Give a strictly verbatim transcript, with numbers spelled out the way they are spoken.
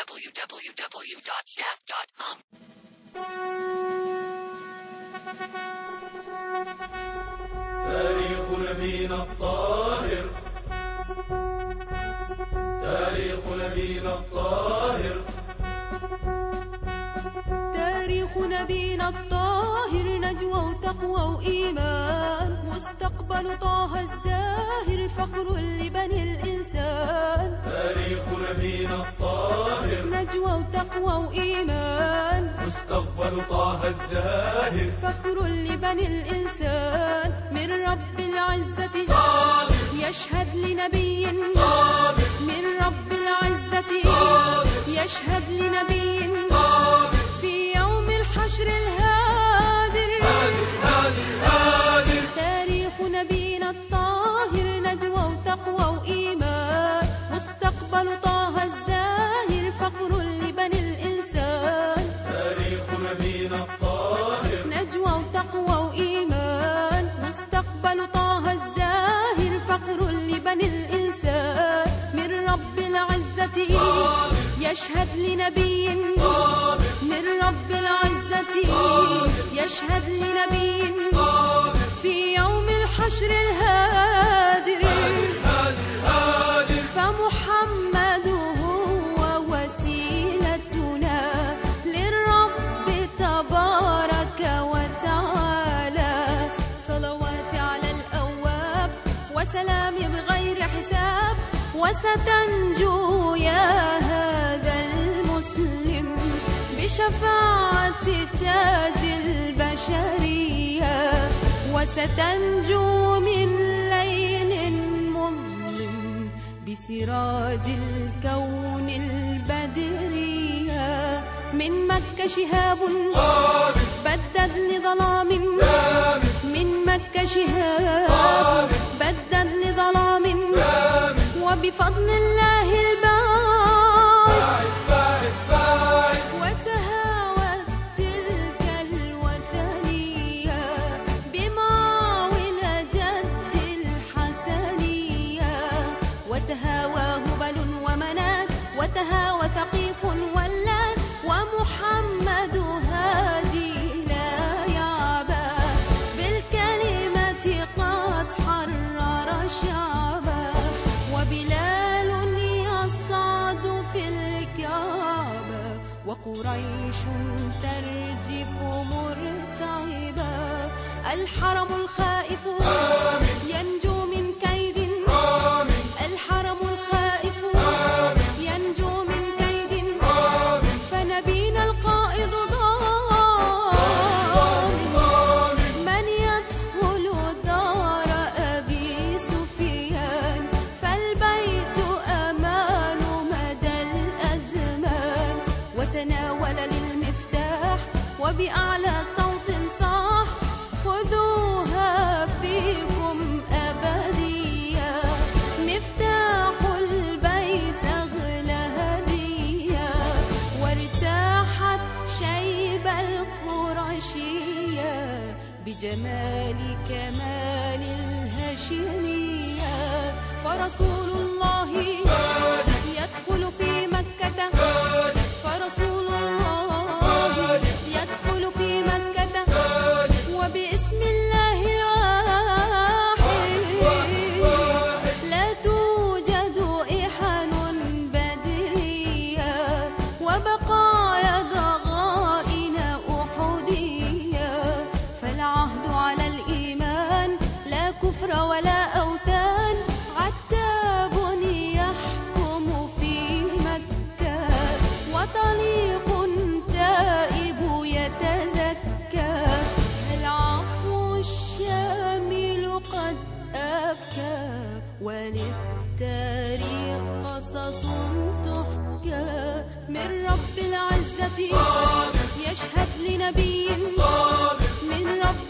w w w dot jazz dot com. تاريخ نبينا الطاهر، تاريخ نبينا الطاهر، تاريخ نبينا الطاهر، نجوى وتقوى وإيمان، مستقبل طه الزاهر، فخر لبني الإنسان. تاريخ نبينا الطاهر، نجوى وتقوى وإيمان، مستقبل طه الزاهر، فخر لبني الإنسان. من رب العزة صادق، يشهد لنبي صادق، من رب العزة صادق، يشهد لنبي صادق، في يوم الحشر الهادر. هادر هادر هادر. تاريخ نبينا الطاهر، نجوى وتقوى وإيمان، مستقبل طه الزاهر، فخر لبني الإنسان. تاريخ نبينا الطاهر، نجوى وتقوى وإيمان، مستقبل طه الزاهر، فخر لبني الإنسان. من رب العزة صادق، يشهد لنبي صادق، من رب العزة صادق، يشهد لنبي صادق، في يوم الحشر الهادر. هادر هادر هادر. فمحمد هو وسيلتنا للرب تبارك وتعالى، صلوات على الأواب وسلام بغير حساب. وستنجو يا هذا المسلم بشفاعة تاج البشرية، وستنجو من ليل مظلم بسراج الكون البدرية. من مكة شهاب قابس، بدد لظلام، لامس، من مكة شهاب بدد لظلام، لامس، وبفضل الله الباعث باعث باعث. وتهاوت تلك الوثنية بمعول جد الحسنية. وتهاوى هبل ومنات، وتهاوى ثقيف ولات، ومحمد هادي لا يعبا، بالكلمة قد حرر شعبا. وبلال يصعد في الكعبة، وقريش ترجف مرتعبا. الحرم الخائف ينجو من كيد، الحرم الخائف ينجو من كيد. فنبينا القائد ضامن من يدخل دار أبي سفيان، فالبيت أمان مدى الأزمان. وتناول للمفتاح وبأعلى صوت صاح، خذوها فيكم أبدية، مفتاح البيت أغلى هدية. وارتاحت شيب القرشية بجمال كمال الهاشمية. فرسول الله يدخل في مكة، فرسول الله يدخل في مكة، وباسم الله الواحد لا توجد إحن بدرية، وبقايا ضغائن أحدية. فالعهد على الإيمان، لا كفر ولا أوثان، عتاب يحكم في مكة، وطليق تائب يتزكى. العفو الشامل قد أبكى، وللتاريخ قصص تحكى. من رب العزة يشهد لنبي، من رب